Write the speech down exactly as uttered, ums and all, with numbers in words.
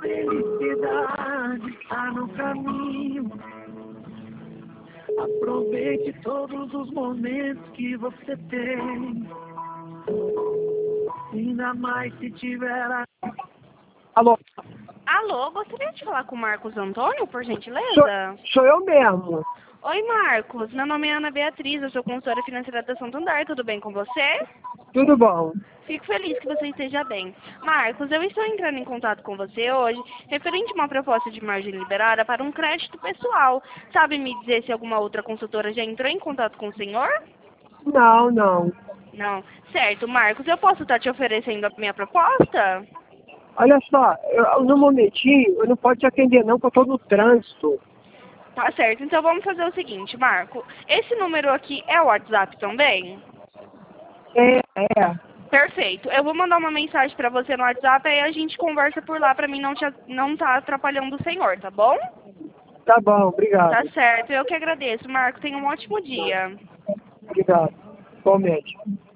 felicidade está no caminho. Aproveite todos os momentos que você tem. Ainda mais se tiver a... Alô? Alô, gostaria de falar com o Marcos Antônio, por Sou, gentileza? sou eu mesmo. Oi, Marcos. Meu nome é Ana Beatriz, eu sou consultora financeira da Santander. Tudo bem com você? Tudo bom. Fico feliz que você esteja bem. Marcos, eu estou entrando em contato com você hoje referente a uma proposta de margem liberada para um crédito pessoal. Sabe me dizer se alguma outra consultora já entrou em contato com o senhor? Não, não. Não. Certo, Marcos, eu posso estar te oferecendo a minha proposta? Olha só, eu, no momentinho eu não posso te atender não, porque eu estou no trânsito. Tá certo, então vamos fazer o seguinte, Marco. Esse número aqui é o WhatsApp também? É, é. Perfeito. Eu vou mandar uma mensagem para você no WhatsApp, aí a gente conversa por lá para mim não te, não tá atrapalhando o senhor, tá bom? Tá bom, obrigado. Tá certo. Eu que agradeço, Marco. Tenha um ótimo dia. Obrigado. Igualmente.